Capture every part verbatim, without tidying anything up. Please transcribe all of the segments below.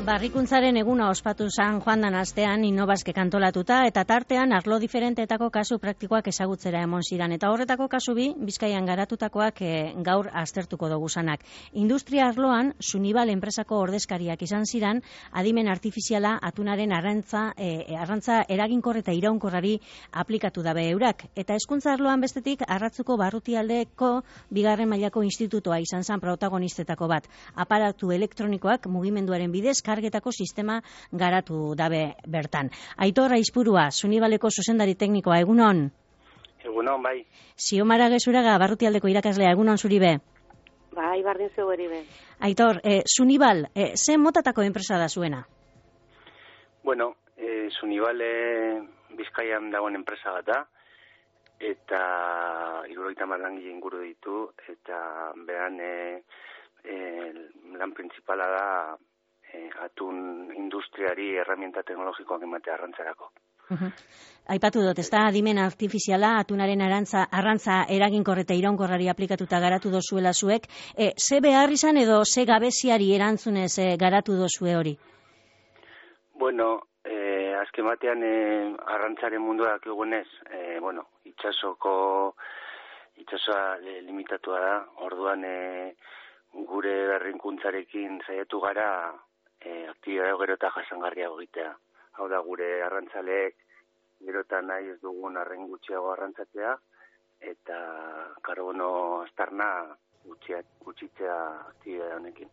Barrikuntzaren eguna ospatu zan joan dan astean Innobasque kantolatuta eta tartean arlo diferentetako kasu praktikoak ezagutzera emon ziran. Eta horretako kasu bi, Bizkaian garatutakoak e, gaur aztertuko dugu sanak. Industria arloan, Sunibal enpresako ordezkariak izan ziran, adimen artifiziala atunaren arrantza, e, arrantza eraginkor eta iraunkorrari aplikatu dabe eurak. Eta hezkuntza arloan bestetik, Arratzuko barrutialdeko bigarren mailako institutoa izan zan protagonistetako bat. Aparatu elektronikoak mugimenduaren bidez, kargetako sistema garatu dabe bertan. Aitor Aizpurua, Sunibaleko zuzendari teknikoa, egunon? Egunon, bai. Xiomara Gezuraga, barrutialdeko irakaslea, egunon zuri be? Bai, bardin zeu eri be. Aitor, eh, Sunibal, eh, ze motatako enpresa da zuena? Bueno, eh, Sunibal eh, Bizkaian dagoen enpresa bat da, eta hirurogeita hamar langile inguru ditu, eta behan eh, eh, lan printzipala da Eh, atun industriari herramienta teknologikoak ematea arrantzarako. Uh-huh. Aipatu dut, ez da, adimen artifiziala, atunaren arantza, arrantza eraginkor eta iraunkorrari aplikatuta garatu dozuela zuek. E, ze behar izan edo ze gabeziari erantzunez e, garatu dozue hori? Bueno, eh, azken batean eh, arrantzaren munduak egunez, eh, bueno, itxasoko, itxasoa limitatua da, orduan eh, gure berrinkuntzarekin saiatu gara E, aktibitate gero eta jasangarriago egitea. Hau da, gure arrantzaleek gero eta nahi ez dugun arren gutxiago arrantzatzea eta karbono astarna gutxitzea aktibitate honekin.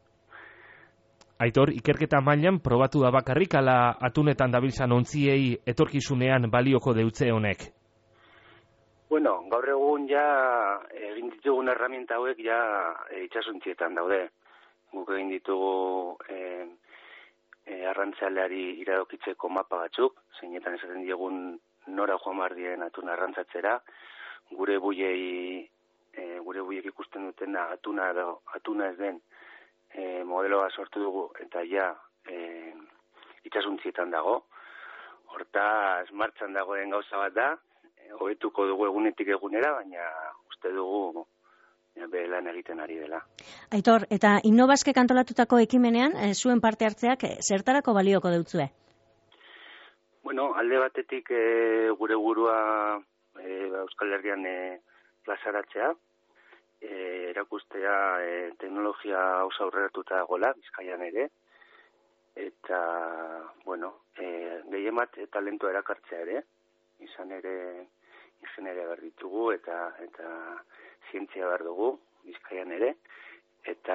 Aitor, ikerketa mailan probatu da bakarrik ala atunetan dabiltzan ontziei etorkizunean balioko deutze honek? Bueno, gaur egun ja egin ditugun herramienta hauek ja e, itxasontzietan daude. Guk egin ditugu e, e, arrantzaleari iradokitzeko mapa batzuk, zeinetan esaten diegun nora joan behar dien atuna arrantzatzera, gure buiei, e, gure buiek ikusten dutena atuna, atuna ez den e, modeloa sortu dugu eta ja e, itxasuntzietan dago. Hortaz martxan dagoen gauza bat da, e, hobetuko dugu egunetik egunera, baina uste dugu bere lan egiten ari dela. Aitor, eta Innobasque kantolatutako ekimenean, e, zuen parte hartzeak e, zertarako balioko deutzue? Bueno, alde batetik e, gure burua e, Euskal Herrian e, plazaratzea, e, erakustea e, teknologia oso aurreratuta dagoela, Bizkaian ere, eta, bueno, e, gehien bat e, talentua erakartzea ere, izan ere ingenieria behar ditugu eta eta zientzia behar dugu, Bizkaian ere, eta,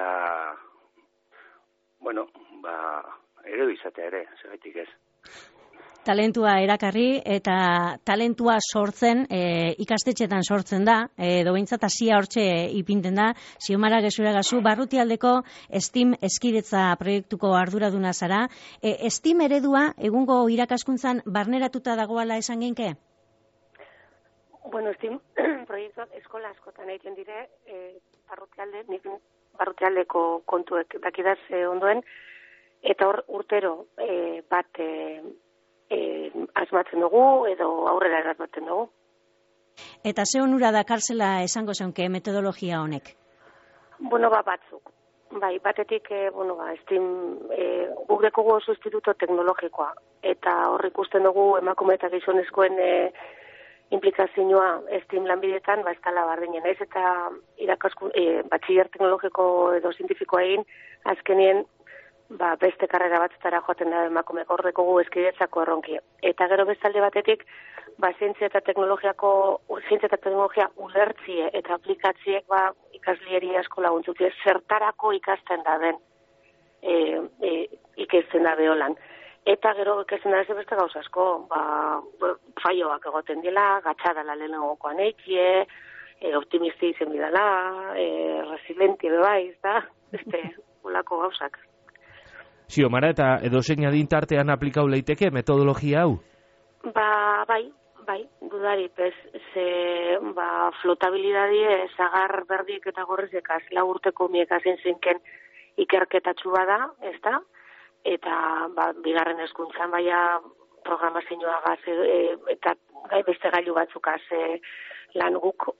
bueno, ba, ere izatea ere, zergatik ez. Talentua erakarri eta talentua sortzen, e, ikastetxetan sortzen da, edo behintzat hasia hortxe ipinten da. Xiomara Gezuraga, zu barrutialdeko STEAM eskidetza proiektuko arduraduna zara. E, STEAM eredua egungo irakaskuntzan barneratuta dagoala esan genke? Bueno, STEAM proiektuak eskola askotan egiten dire, e, barrutialde, nik barrutialdeko kontuek dakidaz e, ondoen, eta hor urtero e, bat e, e, asmatzen dugu edo aurrera erratmaten dugu. Eta ze onura dakarzela esango zeunke metodologia honek? Bueno, ba, batzuk. Bai, batetik, e, bueno, ba, STEAM, e, guk dekogu oso instituto teknologikoa, eta hor ikusten dugu emakume eta gizonezkoen e, implikazioa STEAM lanbidetan, ba, ez dala bardinen ez, eta irakasku, e, batxiller teknologiko edo zientifikoa egin, azkenien, ba, beste karrera batzutara joaten da emakumeak horreko gu eskidetzako erronki. Eta gero bestalde batetik, ba, zientzia eta teknologiako, zientzia eta teknologia ulertzie eta aplikatziek, ba, ikaslieri asko laguntzutie, zertarako ikasten da den, e, e, ikesten da beholan. Eta gero ikesten da ez beste gauza asko, ba, faioak egoten dela, gatxadala lehenagokoan eikie, e, optimisti izen bidala, e, resilienti bebaiz, da, beste ulako gauzak. Xiomara, eta edozein adintartean aplikau leiteke metodologia hau? Ba, bai, bai, dudari, pez, ze, ba, flotabilidadie, zagar berdik eta gorrezek azla urteko miekazien zinken ikerketatxu bada, ez da? Eta, ba, bigarren hezkuntzan baia programazioagaz e, eta gai beste gailu batzukaz e, lan guk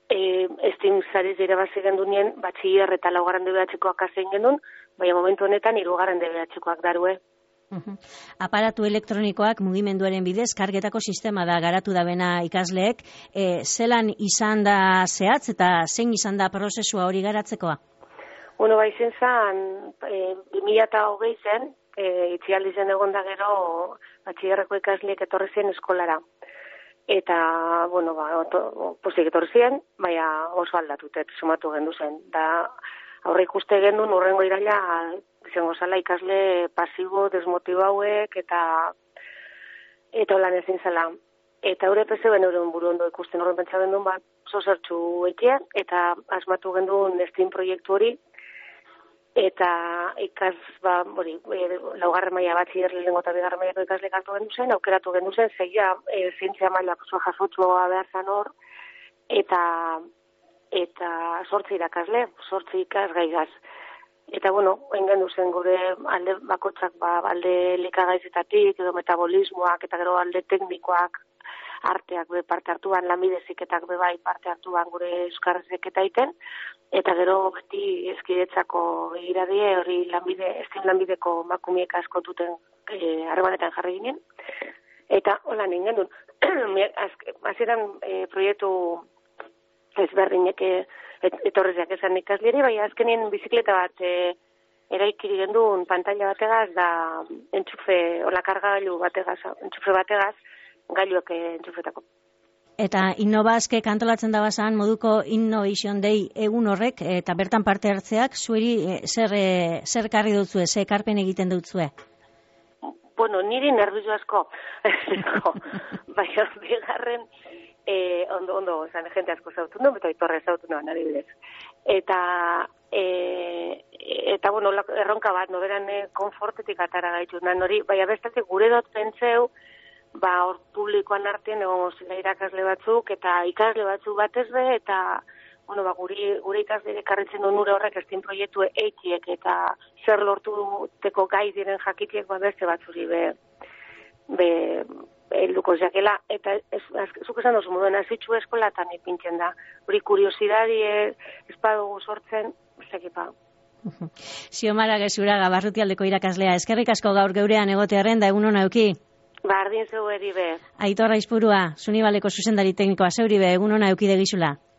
e, Steam zariz irabazi gendunien, batxiller eta laugarren D B H-koak azein gendun, baina momentu honetan hirugarren D B H-koak darue. Uhum. Aparatu elektronikoak mugimenduaren bidez kargetako sistema da garatu da bena ikasleek. E, zelan izan da zehatz eta zein izan da prozesua hori garatzekoa? Bueno, bai zen zan, e, bi mila hogei zen, e, itxialdi zen egon da gero batxillerreko ikasleek etorri zen eskolara. Eta, bueno, ba, oto, posik etorri ziren, baina oso aldatutet sumatu gendu zen. Da, aurre ikuste gendu urrengo iraila izango zala ikasle pasibo, desmotibauek eta eta holan ezin zala. Eta hori peze ben euren buru ondo ikusten horren pentsa gendun, ba, oso zertxu eikia, eta asmatu gendun Steam proiektu hori, eta ikas, ba, hori, e, laugarren maila bat zier lehenengo eta bigarren mailako ikasle hartu gendu zen, aukeratu gendu zen, zeia e, zientzia maila oso jasotzua behar zan hor, eta eta sortzi irakasle, sortzi ikas gaigaz. Eta, bueno, engen duzen gure alde bakotxak, ba, alde likagaizetatik, edo metabolismoak, eta gero alde teknikoak, arteak be parte hartuan, lanbide ziketak be bai parte hartuan gure euskarrezek eta iten, eta gero beti eskidetzako iradie hori lanbide, ezin lanbideko makumiek asko duten e, harremanetan jarri ginen. Eta, hola, ningen dut, hasieran e, proiektu ezberdinek et, etorreziak esan ikasleri, bai azkenien bizikleta bat e, eraikiri gendun pantalla bategaz da entxufe, hola kargailu bategaz, entxufe bategaz, gailuak entxufetako. Eta Innobazke kantolatzen da bazan moduko Innovation Day egun horrek, eta bertan parte hartzeak, zueri e, zer, e, zer karri dutzue, zer karpen egiten dutzue? Bueno, niri nervioso asko. Baina, bigarren, E, ondo, ondo, zan, jente asko zautu, no? Eta itorre zautu, no, nari bidez. Eta, e, eta, bueno, erronka bat, no, beran, e, konfortetik atara gaitu, nan hori, baina bestatik gure dut pentseu, ba, hor publikoan artean, egon zila irakasle batzuk, eta ikasle batzuk batez be, eta, bueno, ba, guri, gure ikasle karritzen duen nure horrek estin proiektu eikiek, eta zer lortu teko gai diren jakitiek, ba, beste batzuri be, be, helduko jakela, eta ez, ez, zuk esan dozu moduen azitxu eskolatan ipintzen da. Hori kuriosidadie espadugu sortzen, zekipa. Xiomara Gezuraga, Barrutialdeko irakaslea, eskerrik asko gaur geurean egotearen da egun hona euki. Bardin zeu eri be. Aitor Aizpurua, Zunibaleko zuzendari teknikoa zeuri be, egun hona euki degizula.